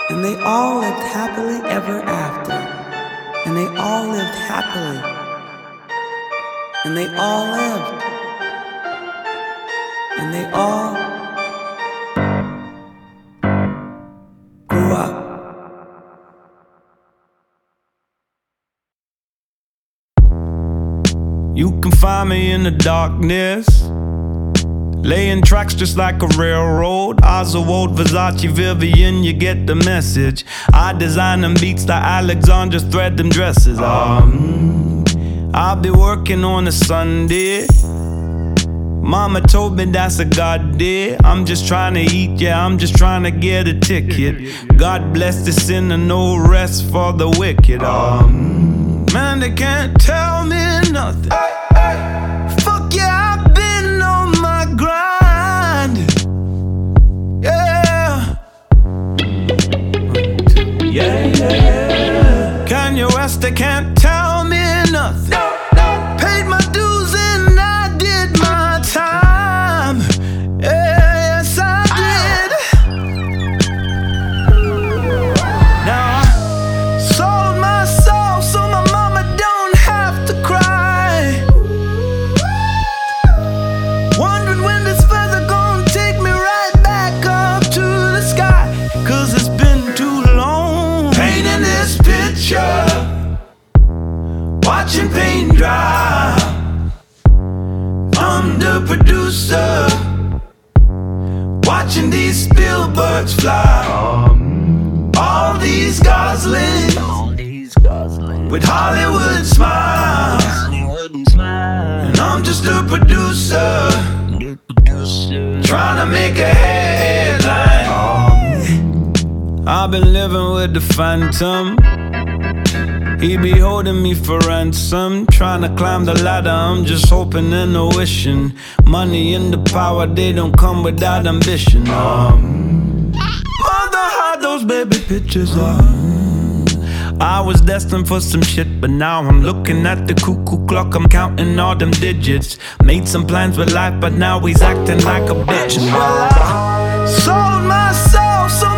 And they all lived happily ever after. And they all lived happily. And they all lived. And they all grew up. You can find me in the darkness, laying tracks just like a railroad. Oswald, Versace, Vivian, you get the message. I design them beats like Alexandra, thread them dresses. I'll be working on a Sunday. Mama told me that's a God day. I'm just trying to eat, yeah, I'm just trying to get a ticket. God bless the sinner, no rest for the wicked. Man, they can't tell me nothing. Fuck yeah, I've been on my grind. Yeah. Yeah. Kanye West, they can't tell me nothing. Paid my dues and I did my time. Yes, I did. Now I sold my soul so my mama don't have to cry. Wondering when this feather gonna take me right back up to the sky. Cause it's been too long painting this picture, watching paint dry. I'm the producer, watching these Spielbergs fly. All these Goslings with Hollywood smiles. And I'm just a producer, trying to make a headline. I've been living with the phantom. He be holding me for ransom, trying to climb the ladder, I'm just hoping and wishing. Money and the power, they don't come without ambition. Mother, how those baby pictures are. I was destined for some shit, but now I'm looking at the cuckoo clock, I'm counting all them digits. Made some plans with life, but now he's acting like a bitch. Well, I sold my soul so